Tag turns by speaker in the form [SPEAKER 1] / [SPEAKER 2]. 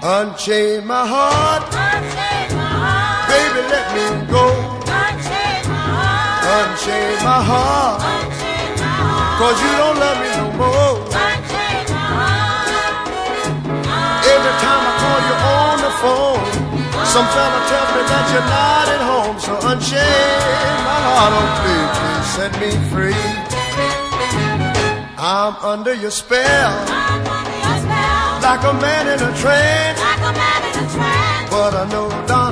[SPEAKER 1] Unchain my heart, baby, let me go. Unchain my heart, 'cause you don't love me no more. Every time I call you on the phone, some fella tells me that you're not at home. So unchain my heart, oh please, please set me free. I'm under your spell, like a man in a trance. But I know, darling,